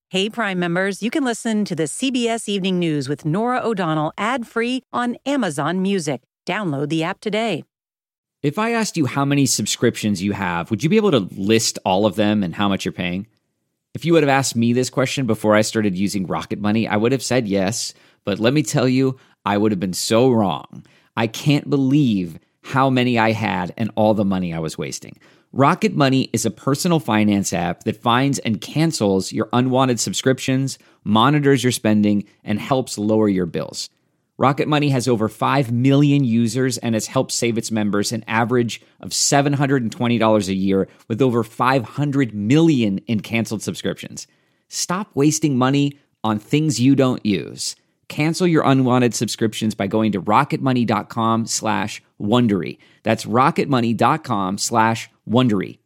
Hey, Prime members, you can listen to the CBS Evening News with Norah O'Donnell ad-free on Amazon Music. Download the app today. If I asked you how many subscriptions you have, would you be able to list all of them and how much you're paying? If you would have asked me this question before I started using Rocket Money, I would have said yes. But let me tell you, I would have been so wrong. I can't believe how many I had and all the money I was wasting. Rocket Money is a personal finance app that finds and cancels your unwanted subscriptions, monitors your spending, and helps lower your bills. Rocket Money has over 5 million users and has helped save its members an average of $720 a year with over 500 million in canceled subscriptions. Stop wasting money on things you don't use. Cancel your unwanted subscriptions by going to rocketmoney.com/Wondery. That's rocketmoney.com/Wondery.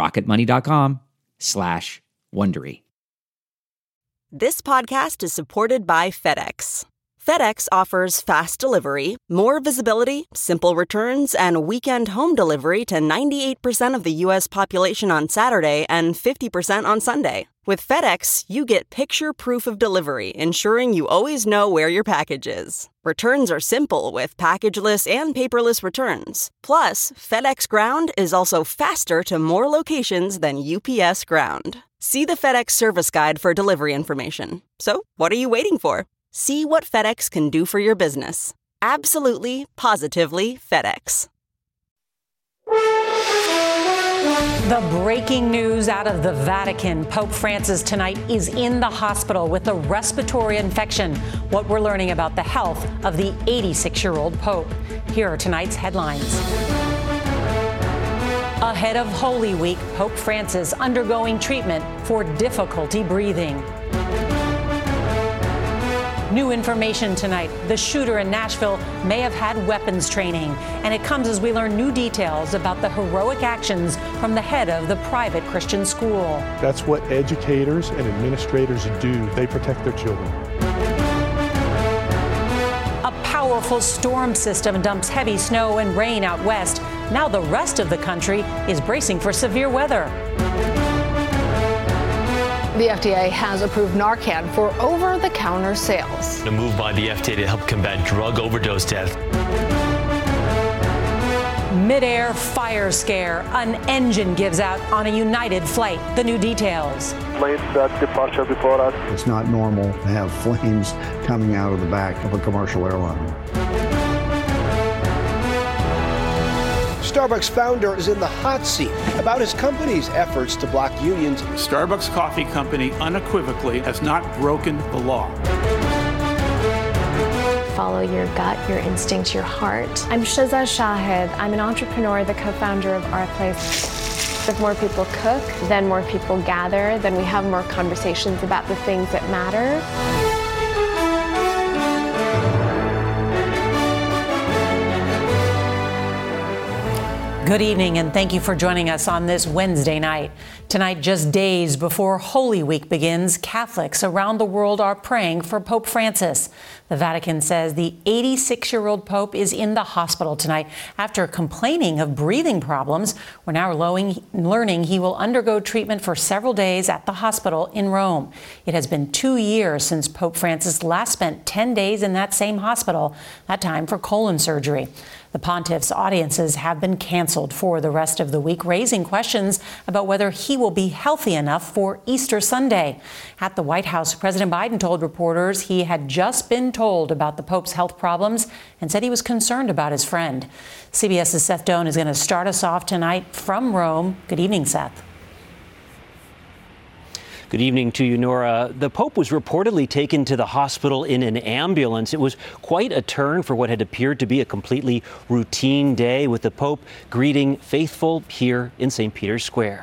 rocketmoney.com/Wondery. This podcast is supported by FedEx. FedEx offers fast delivery, more visibility, simple returns, and weekend home delivery to 98% of the U.S. population on Saturday and 50% on Sunday. With FedEx, you get picture proof of delivery, ensuring you always know where your package is. Returns are simple with packageless and paperless returns. Plus, FedEx Ground is also faster to more locations than UPS Ground. See the FedEx service guide for delivery information. So, what are you waiting for? See what FedEx can do for your business. Absolutely, positively FedEx. The breaking news out of the Vatican. Pope Francis tonight is in the hospital with a respiratory infection. What we're learning about the health of the 86-year-old Pope. Here are tonight's headlines. Ahead of Holy Week, Pope Francis undergoing treatment for difficulty breathing. New information tonight. The shooter in Nashville may have had weapons training, and it comes as we learn new details about the heroic actions from the head of the private Christian school. That's what educators and administrators do. They protect their children. A powerful storm system dumps heavy snow and rain out west. Now the rest of the country is bracing for severe weather. The FDA has approved Narcan for over-the-counter sales. A move by the FDA to help combat drug overdose death. Mid-air fire scare. An engine gives out on a United flight. The new details. Planes at departure before us. It's not normal to have flames coming out of the back of a commercial airliner. Starbucks founder is in the hot seat about his company's efforts to block unions. Starbucks Coffee Company unequivocally has not broken the law. Follow your gut, your instinct, your heart. I'm Shiza Shahid. I'm an entrepreneur, the co-founder of Our Place. If more people cook, then more people gather, then we have more conversations about the things that matter. Good evening, and thank you for joining us on this Wednesday night. Tonight, just days before Holy Week begins, Catholics around the world are praying for Pope Francis. The Vatican says the 86-year-old Pope is in the hospital tonight after complaining of breathing problems. We're now learning he will undergo treatment for several days at the hospital in Rome. It has been 2 years since Pope Francis last spent 10 days in that same hospital, that time for colon surgery. The pontiff's audiences have been canceled for the rest of the week, raising questions about whether he will be healthy enough for Easter Sunday. At the White House, President Biden told reporters he had just been told about the Pope's health problems and said he was concerned about his friend. CBS's Seth Doane is going to start us off tonight from Rome. Good evening, Seth. Good evening to you, Nora. The Pope was reportedly taken to the hospital in an ambulance. It was quite a turn for what had appeared to be a completely routine day, with the Pope greeting faithful here in St. Peter's Square.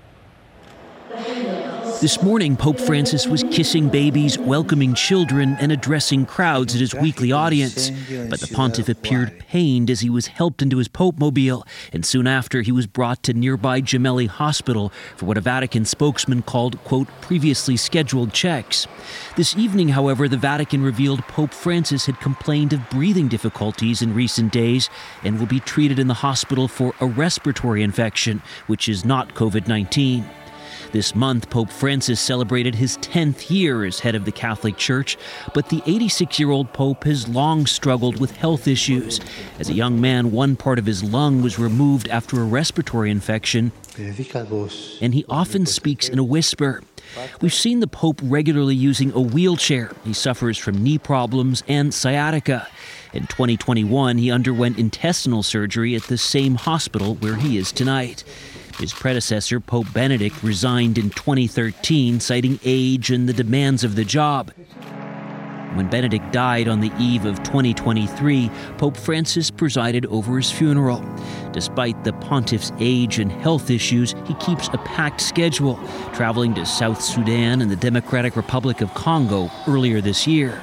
This morning, Pope Francis was kissing babies, welcoming children, and addressing crowds at his weekly audience. But the pontiff appeared pained as he was helped into his Pope-mobile, and soon after he was brought to nearby Gemelli Hospital for what a Vatican spokesman called, quote, previously scheduled checks. This evening, however, the Vatican revealed Pope Francis had complained of breathing difficulties in recent days and will be treated in the hospital for a respiratory infection, which is not COVID-19. This month, Pope Francis celebrated his 10th year as head of the Catholic Church, but the 86-year-old Pope has long struggled with health issues. As a young man, one part of his lung was removed after a respiratory infection, and he often speaks in a whisper. We've seen the Pope regularly using a wheelchair. He suffers from knee problems and sciatica. In 2021, he underwent intestinal surgery at the same hospital where he is tonight. His predecessor, Pope Benedict, resigned in 2013, citing age and the demands of the job. When Benedict died on the eve of 2023, Pope Francis presided over his funeral. Despite the pontiff's age and health issues, he keeps a packed schedule, traveling to South Sudan and the Democratic Republic of Congo earlier this year.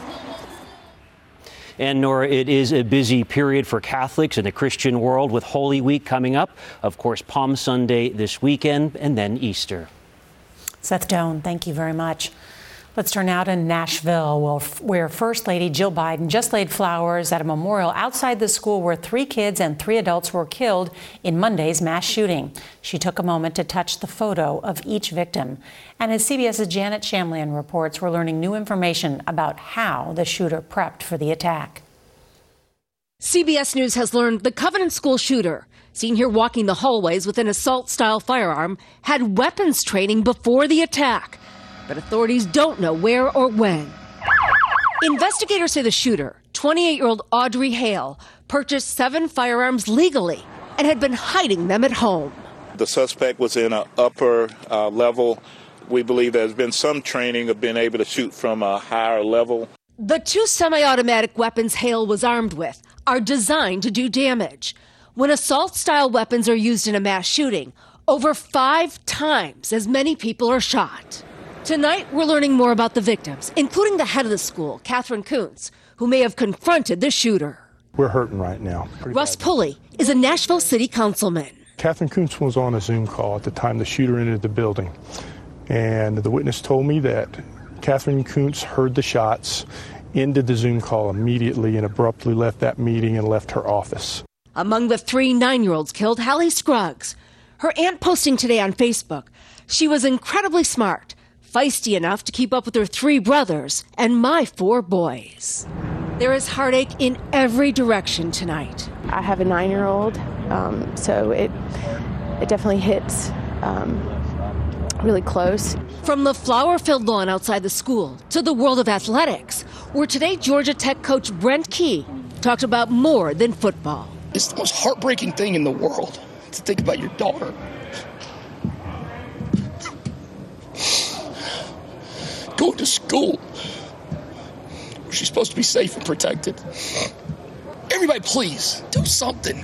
And Nora, it is a busy period for Catholics in the Christian world with Holy Week coming up. Of course, Palm Sunday this weekend and then Easter. Seth Doan, thank you very much. Let's turn now to Nashville, where First Lady Jill Biden just laid flowers at a memorial outside the school where 3 kids and 3 adults were killed in Monday's mass shooting. She took a moment to touch the photo of each victim. And as CBS's Janet Shamlian reports, we're learning new information about how the shooter prepped for the attack. CBS News has learned the Covenant School shooter, seen here walking the hallways with an assault-style firearm, had weapons training before the attack. But authorities don't know where or when. Investigators say the shooter, 28-year-old Audrey Hale, purchased 7 firearms legally and had been hiding them at home. The suspect was in an upper level. We believe there's been some training of being able to shoot from a higher level. The 2 semi-automatic weapons Hale was armed with are designed to do damage. When assault-style weapons are used in a mass shooting, over 5 times as many people are shot. Tonight, we're learning more about the victims, including the head of the school, Catherine Kuntz, who may have confronted the shooter. We're hurting right now. Russ Pulley is a Nashville city councilman. Catherine Kuntz was on a Zoom call at the time the shooter entered the building. And the witness told me that Catherine Kuntz heard the shots, ended the Zoom call immediately, and abruptly left that meeting and left her office. Among the 3 9-year-olds killed, Hallie Scruggs. Her aunt posting today on Facebook, she was incredibly smart, feisty enough to keep up with her 3 brothers and my 4 boys. There is heartache in every direction tonight. I have a 9-year-old, so it definitely hits really close. From the flower-filled lawn outside the school to the world of athletics, where today Georgia Tech coach Brent Key talked about more than football. It's the most heartbreaking thing in the world to think about your daughter going to school where she's supposed to be safe and protected. Everybody, please do something.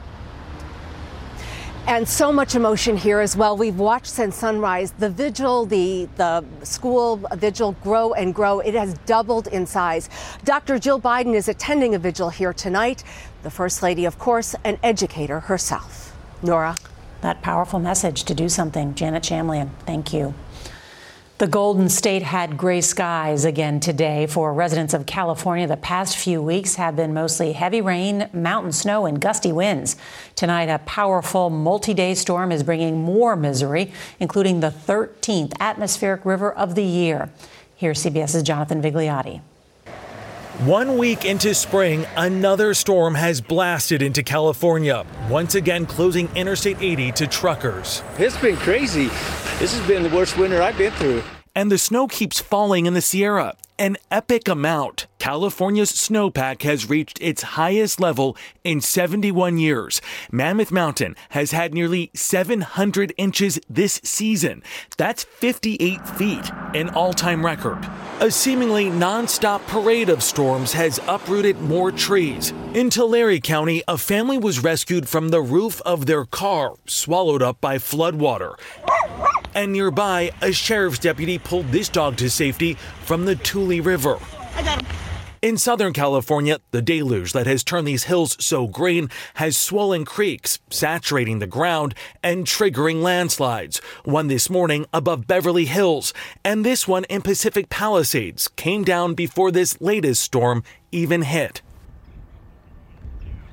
And so much emotion here as well. We've watched since sunrise the vigil, the school vigil grow and grow. It has doubled in size. Dr. Jill Biden is attending a vigil here tonight. The First Lady, of course, an educator herself. Nora. That powerful message to do something. Janet Shamlian, thank you. The Golden State had gray skies again today. For residents of California, the past few weeks have been mostly heavy rain, mountain snow, and gusty winds. Tonight, a powerful multi-day storm is bringing more misery, including the 13th atmospheric river of the year. Here's CBS's Jonathan Vigliotti. 1 week into spring, another storm has blasted into California, once again closing Interstate 80 to truckers. It's been crazy. This has been the worst winter I've been through. And the snow keeps falling in the Sierra, an epic amount. California's snowpack has reached its highest level in 71 years. Mammoth Mountain has had nearly 700 inches this season. That's 58 feet, an all-time record. A seemingly non-stop parade of storms has uprooted more trees. In Tulare County, a family was rescued from the roof of their car, swallowed up by floodwater. And nearby, a sheriff's deputy pulled this dog to safety from the Tule River. I got him. In Southern California, the deluge that has turned these hills so green has swollen creeks, saturating the ground and triggering landslides. One this morning above Beverly Hills, and this one in Pacific Palisades came down before this latest storm even hit.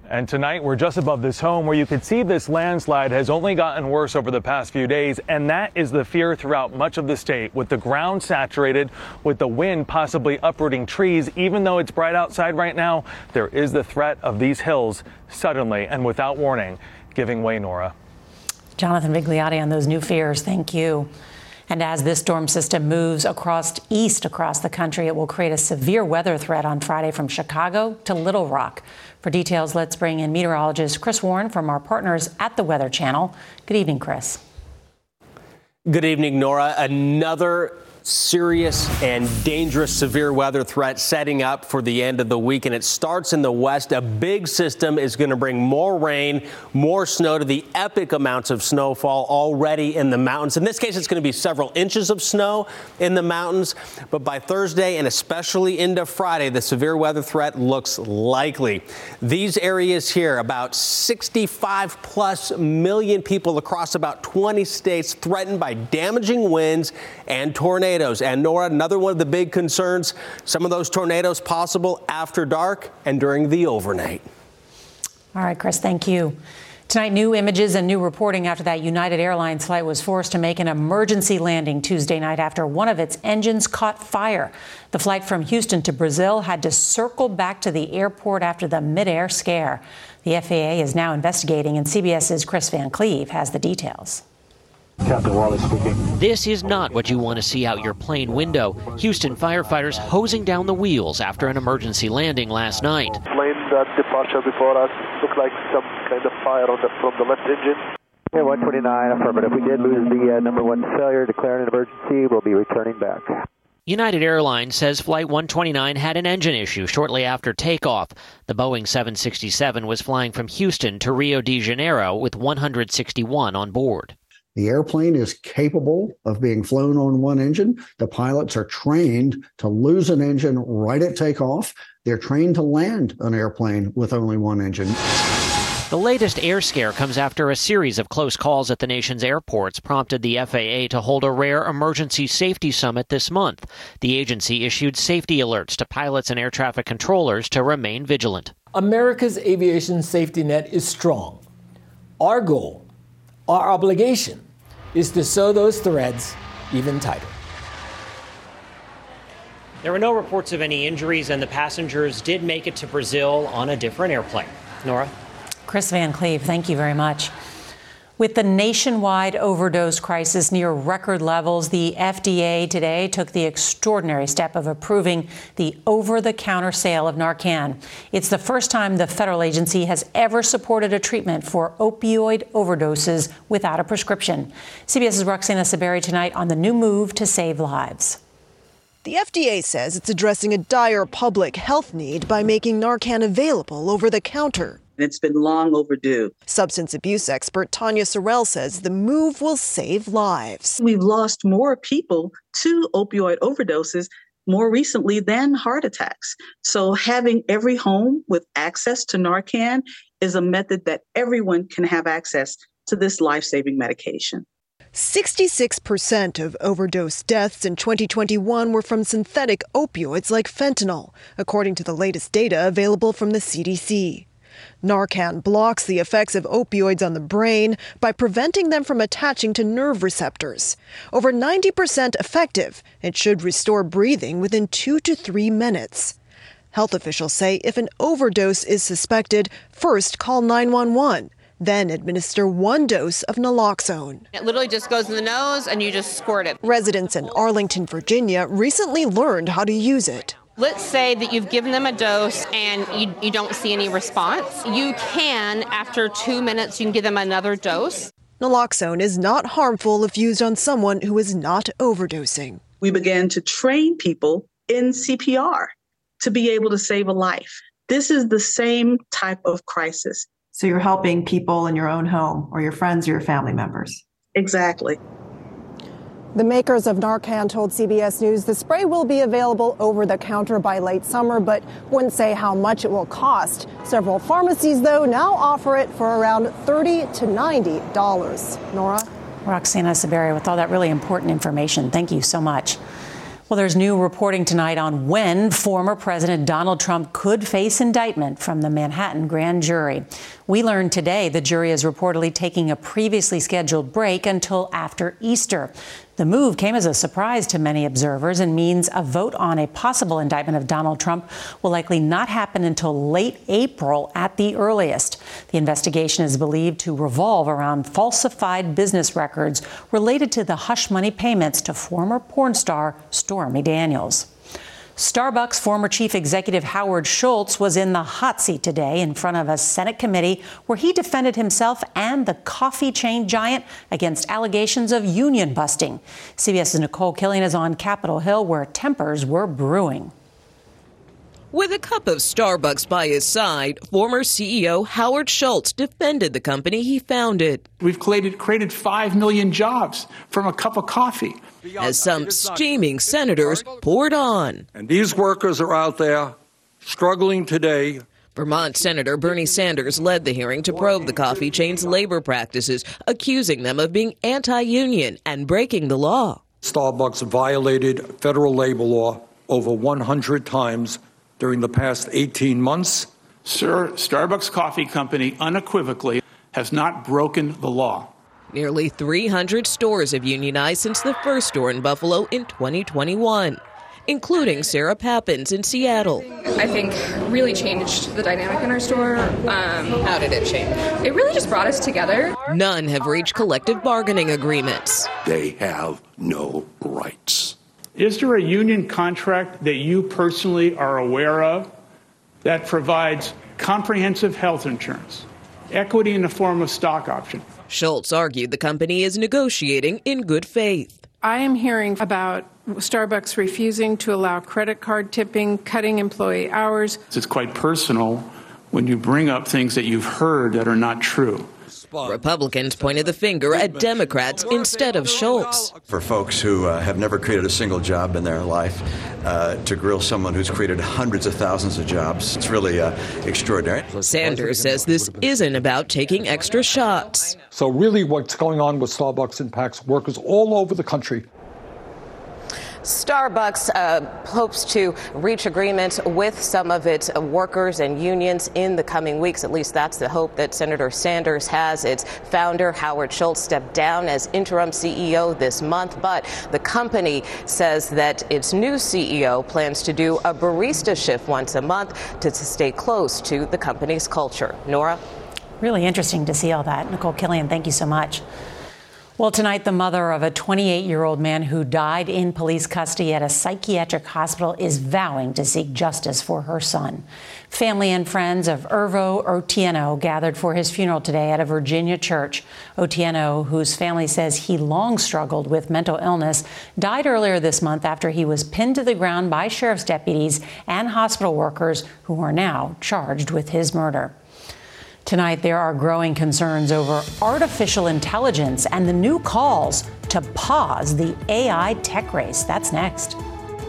And tonight we're just above this home where you could see this landslide has only gotten worse over the past few days, and that is the fear throughout much of the state, with the ground saturated, with the wind possibly uprooting trees. Even though it's bright outside right now, there is the threat of these hills suddenly and without warning giving way, Nora. Jonathan Vigliotti on those new fears. Thank you. And as this storm system moves across the country, it will create a severe weather threat on Friday from Chicago to Little Rock. For details, let's bring in meteorologist Chris Warren from our partners at the Weather Channel. Good evening, Chris. Good evening, Nora. Another serious and dangerous severe weather threat setting up for the end of the week, and it starts in the west. A big system is going to bring more rain, more snow, to the epic amounts of snowfall already in the mountains. In this case, it's going to be several inches of snow in the mountains, but by Thursday and especially into Friday, the severe weather threat looks likely. These areas here, about 65 plus million people across about 20 states threatened by damaging winds and tornadoes. And Nora, another one of the big concerns, some of those tornadoes possible after dark and during the overnight. All right, Chris, thank you. Tonight, new images and new reporting after that United Airlines flight was forced to make an emergency landing Tuesday night after one of its engines caught fire. The flight from Houston to Brazil had to circle back to the airport after the midair scare. The FAA is now investigating, and CBS's Chris Van Cleve has the details. Captain Wallace speaking. This is not what you want to see out your plane window. Houston firefighters hosing down the wheels after an emergency landing last night. Plane that departure before us looked like some kind of fire from the left engine. Okay, 129, affirmative. We did lose the number one failure, declaring an emergency. We'll be returning back. United Airlines says Flight 129 had an engine issue shortly after takeoff. The Boeing 767 was flying from Houston to Rio de Janeiro with 161 on board. The airplane is capable of being flown on one engine. The pilots are trained to lose an engine right at takeoff. They're trained to land an airplane with only one engine. The latest air scare comes after a series of close calls at the nation's airports prompted the FAA to hold a rare emergency safety summit this month. The agency issued safety alerts to pilots and air traffic controllers to remain vigilant. America's aviation safety net is strong. Our goal, our obligation, is to sew those threads even tighter. There were no reports of any injuries, and the passengers did make it to Brazil on a different airplane. Nora? Chris Van Cleve, thank you very much. With the nationwide overdose crisis near record levels, the FDA today took the extraordinary step of approving the over-the-counter sale of Narcan. It's the first time the federal agency has ever supported a treatment for opioid overdoses without a prescription. CBS's Roxana Saberi tonight on the new move to save lives. The FDA says it's addressing a dire public health need by making Narcan available over the counter. It's been long overdue. Substance abuse expert Tanya Sorrell says the move will save lives. We've lost more people to opioid overdoses more recently than heart attacks. So having every home with access to Narcan is a method that everyone can have access to this life-saving medication. 66% of overdose deaths in 2021 were from synthetic opioids like fentanyl, according to the latest data available from the CDC. Narcan blocks the effects of opioids on the brain by preventing them from attaching to nerve receptors. Over 90% effective, it should restore breathing within 2 to 3 minutes. Health officials say if an overdose is suspected, first call 911. Then administer 1 dose of naloxone. It literally just goes in the nose and you just squirt it. Residents in Arlington, Virginia recently learned how to use it. Let's say that you've given them a dose and you don't see any response. You can, after 2 minutes, you can give them another dose. Naloxone is not harmful if used on someone who is not overdosing. We began to train people in CPR to be able to save a life. This is the same type of crisis. So you're helping people in your own home or your friends or your family members. Exactly. The makers of Narcan told CBS News the spray will be available over the counter by late summer, but wouldn't say how much it will cost. Several pharmacies, though, now offer it for around $30 to $90. Nora? Roxana Saberi with all that really important information. Thank you so much. Well, there's new reporting tonight on when former President Donald Trump could face indictment from the Manhattan grand jury. We learned today the jury is reportedly taking a previously scheduled break until after Easter. The move came as a surprise to many observers and means a vote on a possible indictment of Donald Trump will likely not happen until late April at the earliest. The investigation is believed to revolve around falsified business records related to the hush money payments to former porn star Stormy Daniels. Starbucks former chief executive Howard Schultz was in the hot seat today in front of a Senate committee where he defended himself and the coffee chain giant against allegations of union busting. CBS's Nicole Killian is on Capitol Hill where tempers were brewing. With a cup of Starbucks by his side, former CEO Howard Schultz defended the company he founded. We've created 5 million jobs from a cup of coffee. As some steaming senators poured on. And these workers are out there struggling today. Vermont Senator Bernie Sanders led the hearing to probe the coffee chain's labor practices, accusing them of being anti-union and breaking the law. Starbucks violated federal labor law over 100 times during the past 18 months. Sir, Starbucks Coffee Company unequivocally has not broken the law. Nearly 300 stores have unionized since the first store in Buffalo in 2021, including Sarah Pappin's in Seattle. I think really changed the dynamic in our store. How did it change? It really just brought us together. None have reached collective bargaining agreements. They have no rights. Is there a union contract that you personally are aware of that provides comprehensive health insurance, equity in the form of stock option? Schultz argued the company is negotiating in good faith. I am hearing about Starbucks refusing to allow credit card tipping, cutting employee hours. It's quite personal when you bring up things that you've heard that are not true. Republicans pointed the finger at Democrats instead of Schultz. For folks who have never created a single job in their life, to grill someone who's created hundreds of thousands of jobs, it's really extraordinary. Sanders says this isn't about taking extra shots. So really what's going on with Starbucks impacts workers all over the country. Starbucks hopes to reach agreements with some of its workers and unions in the coming weeks. At least that's the hope that Senator Sanders has. Its founder, Howard Schultz, stepped down as interim CEO this month, but the company says that its new CEO plans to do a barista shift once a month to stay close to the company's culture. Nora? Really interesting to see all that. Nicole Killian, thank you so much. Well, tonight, the mother of a 28-year-old man who died in police custody at a psychiatric hospital is vowing to seek justice for her son. Family and friends of Ervo Otieno gathered for his funeral today at a Virginia church. Otieno, whose family says he long struggled with mental illness, died earlier this month after he was pinned to the ground by sheriff's deputies and hospital workers who are now charged with his murder. Tonight, there are growing concerns over artificial intelligence and the new calls to pause the AI tech race. That's next.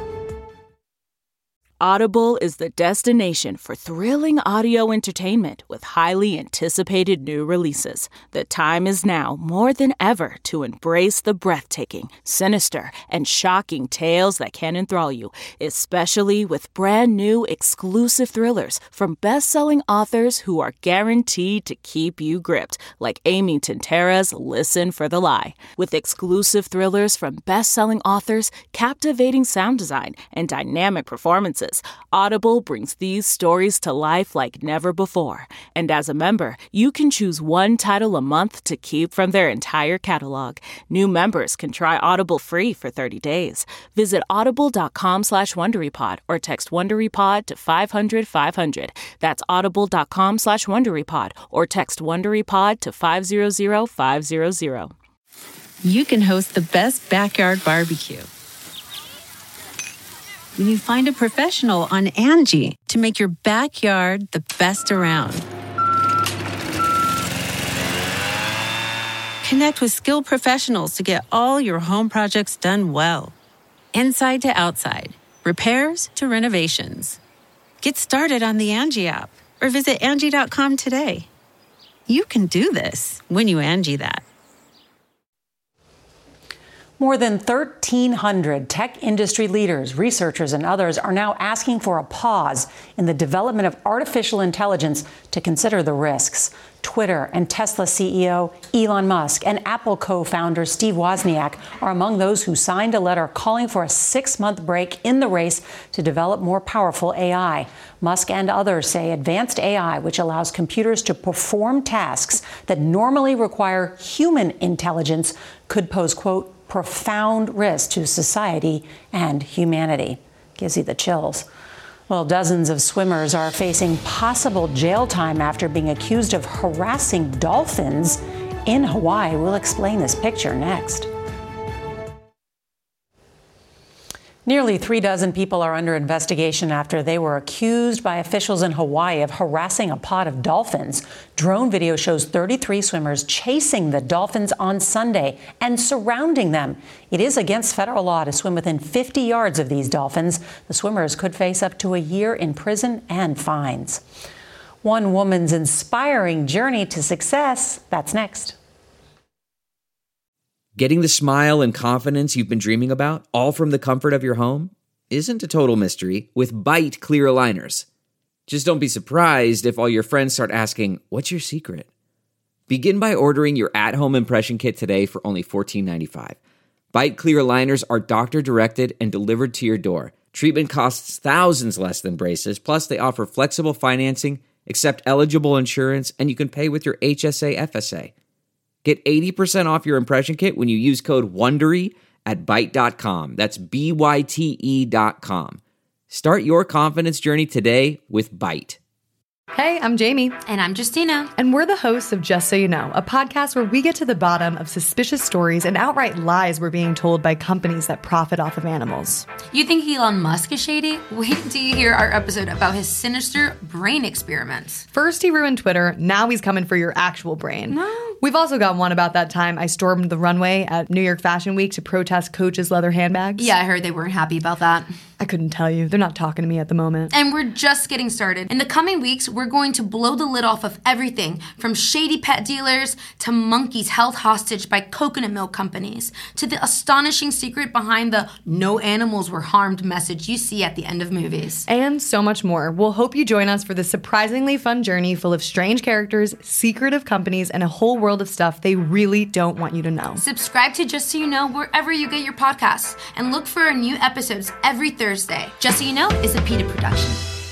Audible is the destination for thrilling audio entertainment with highly anticipated new releases. The time is now more than ever to embrace the breathtaking, sinister, and shocking tales that can enthrall you, especially with brand new exclusive thrillers from best-selling authors who are guaranteed to keep you gripped, like Amy Tintera's Listen for the Lie. With exclusive thrillers from best-selling authors, captivating sound design, and dynamic performances, Audible brings these stories to life like never before. And as a member, you can choose one title a month to keep from their entire catalog. New members can try Audible free for 30 days. Visit audible.com/WonderyPod or text WonderyPod to 500-500. That's audible.com/WonderyPod or text WonderyPod to 500-500. You can host the best backyard barbecue when you find a professional on Angie to make your backyard the best around. Connect with skilled professionals to get all your home projects done well. Inside to outside, repairs to renovations. Get started on the Angie app or visit Angie.com today. You can do this when you Angie that. More than 1,300 tech industry leaders, researchers, and others are now asking for a pause in the development of artificial intelligence to consider the risks. Twitter and Tesla CEO Elon Musk and Apple co-founder Steve Wozniak are among those who signed a letter calling for a 6-month break in the race to develop more powerful AI. Musk and others say advanced AI, which allows computers to perform tasks that normally require human intelligence, could pose, quote, profound risk to society and humanity. Gives you the chills. Well, dozens of swimmers are facing possible jail time after being accused of harassing dolphins in Hawaii. We'll explain this picture next. Nearly 36 people are under investigation after they were accused by officials in Hawaii of harassing a pod of dolphins. Drone video shows 33 swimmers chasing the dolphins on Sunday and surrounding them. It is against federal law to swim within 50 yards of these dolphins. The swimmers could face up to a year in prison and fines. One woman's inspiring journey to success. That's next. Getting the smile and confidence you've been dreaming about, all from the comfort of your home, isn't a total mystery with Byte clear aligners. Just don't be surprised if all your friends start asking, "What's your secret?" Begin by ordering your at-home impression kit today for only $14.95. Byte clear aligners are doctor-directed and delivered to your door. Treatment costs thousands less than braces, plus they offer flexible financing, accept eligible insurance, and you can pay with your HSA FSA. Get 80% off your impression kit when you use code WONDERY at Byte.com. That's BYTE.com. Start your confidence journey today with Byte. Hey, I'm Jamie. And I'm Justina. And we're the hosts of Just So You Know, a podcast where we get to the bottom of suspicious stories and outright lies we're being told by companies that profit off of animals. You think Elon Musk is shady? Wait till you hear our episode about his sinister brain experiments. First he ruined Twitter, now he's coming for your actual brain. No. We've also got one about that time I stormed the runway at New York Fashion Week to protest Coach's leather handbags. Yeah, I heard they weren't happy about that. I couldn't tell you. They're not talking to me at the moment. And we're just getting started. In the coming weeks, we're going to blow the lid off of everything from shady pet dealers to monkeys held hostage by coconut milk companies to the astonishing secret behind the "no animals were harmed" message you see at the end of movies. And so much more. We'll hope you join us for this surprisingly fun journey full of strange characters, secretive companies, and a whole world of stuff they really don't want you to know. Subscribe to Just So You Know wherever you get your podcasts and look for our new episodes every Thursday. Just So You Know is a PETA production.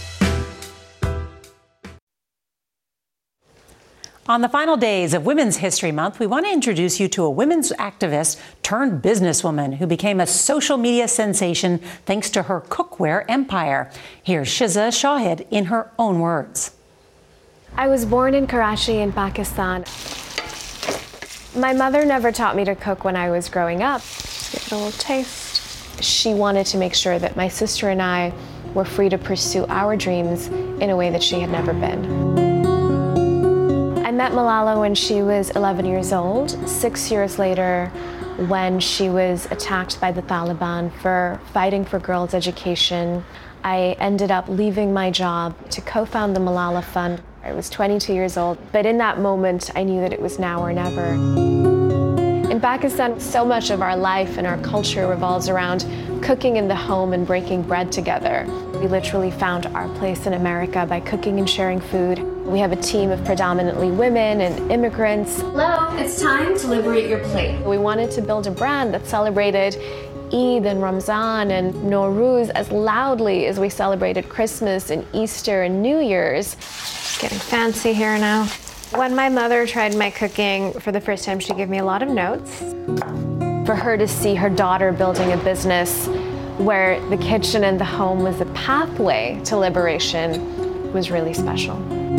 On the final days of Women's History Month, we want to introduce you to a women's activist turned businesswoman who became a social media sensation thanks to her cookware empire. Here's Shiza Shahid in her own words. I was born in Karachi in Pakistan. My mother never taught me to cook when I was growing up. Give it a little taste. She wanted to make sure that my sister and I were free to pursue our dreams in a way that she had never been. I met Malala when she was 11 years old. 6 years later, when she was attacked by the Taliban for fighting for girls' education, I ended up leaving my job to co-found the Malala Fund. I was 22 years old, but in that moment, I knew that it was now or never. In Pakistan, so much of our life and our culture revolves around cooking in the home and breaking bread together. We literally found our place in America by cooking and sharing food. We have a team of predominantly women and immigrants. Hello, it's time to liberate your plate. We wanted to build a brand that celebrated Eid and Ramzan and Nowruz as loudly as we celebrated Christmas and Easter and New Year's. It's getting fancy here now. When my mother tried my cooking for the first time, she gave me a lot of notes. For her to see her daughter building a business where the kitchen and the home was a pathway to liberation was really special.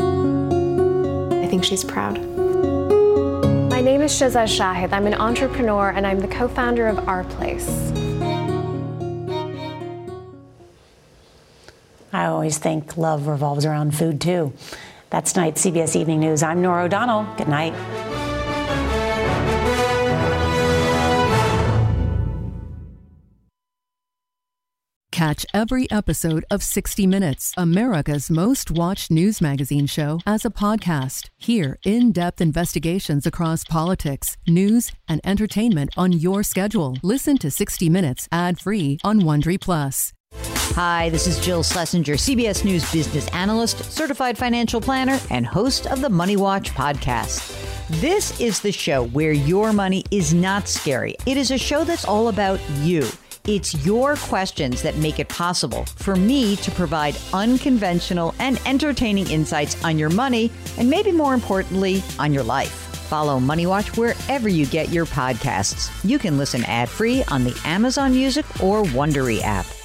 I think she's proud. My name is Shiza Shahid. I'm an entrepreneur and I'm the co-founder of Our Place. I always think love revolves around food, too. That's tonight's CBS Evening News. I'm Norah O'Donnell. Good night. Catch every episode of 60 Minutes, America's most watched news magazine show, as a podcast. Hear in-depth investigations across politics, news, and entertainment on your schedule. Listen to 60 Minutes ad-free on Wondery Plus. Hi, this is Jill Schlesinger, CBS News business analyst, certified financial planner, and host of the Money Watch podcast. This is the show where your money is not scary. It is a show that's all about you. It's your questions that make it possible for me to provide unconventional and entertaining insights on your money, and maybe more importantly, on your life. Follow Money Watch wherever you get your podcasts. You can listen ad-free on the Amazon Music or Wondery app.